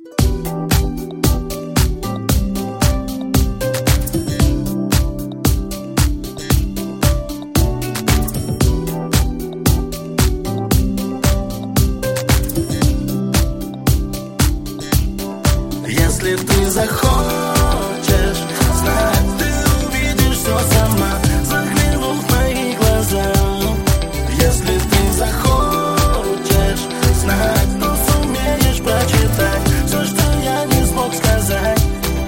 Если ты захочешь знать, ты увидишь все сама, заглянув в мои глаза. Если ты захочешь знать, то сумеешь прочитать все, что я не смог сказать.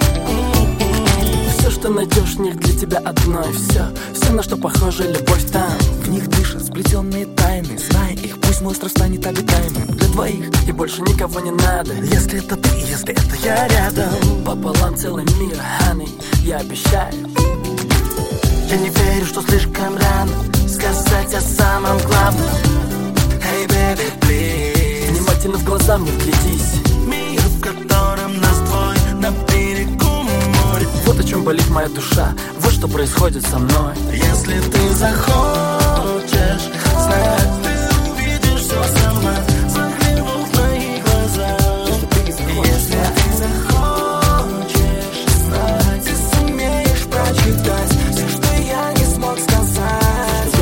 Все, что найдешь в них, для тебя одной. Все, на что похожа любовь там. В них дышат сплетенные тайны. Знай их, пусть мой остров станет обитаемым для двоих, И больше никого не надо. Если это ты, если это я рядом, Пополам целый мир, honey, я обещаю. я не верю, что слишком рано сказать о самом главном. Hey baby, please. Внимательно в глаза мне вглядись. Мир, в котором нас двое на берегу моря. Вот о чем болит моя душа, вот что происходит со мной. Если ты захочешь знать, ты увидишь все сама, заглянув в мои глаза. Если ты захочешь знать, ты сумеешь прочитать все, что я не смог сказать.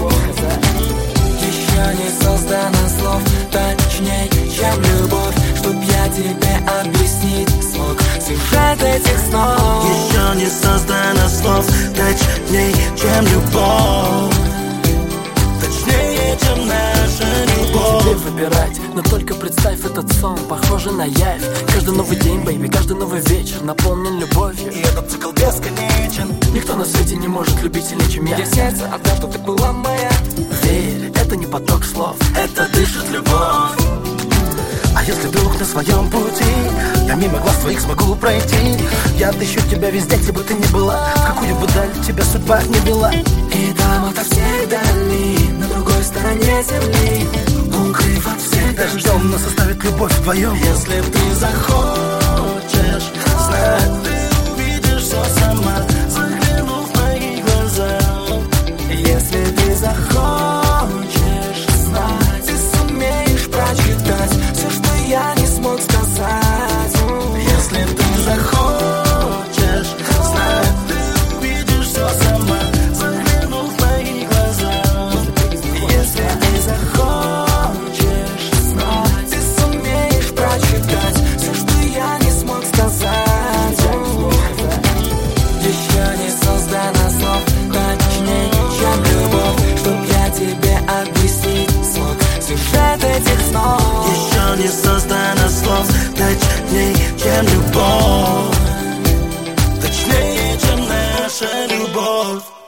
еще не создано слов точней, чем любовь, чтоб я тебе объяснить смог сюжет этих снов. Еще не создано слов точней, чем любовь, точнее, чем наша любовь. Тебе выбирать, но только представь этот сон, похоже на явь. Каждый новый день, бэйби, каждый новый вечер наполнен любовью. И этот цикл бесконечен. Никто на свете не может любить сильнее, чем я. Я сердце отдам, что ты была моя. Верь, это не поток слов, Это дышит любовь. А если вдруг на своем пути я мимо глаз твоих смогу пройти, я отыщу тебя везде, где бы ты ни была, в какую бы даль тебя судьба не вела. И там ото всех далей, на другой стороне земли, укрыв от всех Дождем нас оставит любовь вдвоем. Если ты захочешь знать, ты увидишь все сама, заглянув в мои глаза. Если ты захочешь знать, ты сумеешь прочитать все, что я не смог сказать. Если ты захочешь знать, ты увидишь все сама, заглянув в мои глаза. Если ты захочешь знать, ты сумеешь прочитать все, что я не смог сказать. Еще не создано слов точнее, чем любовь, чтоб я тебе объяснить смог сюжет этих снов. Еще не создано слов точнее, чем любовь, точнее, чем наша любовь.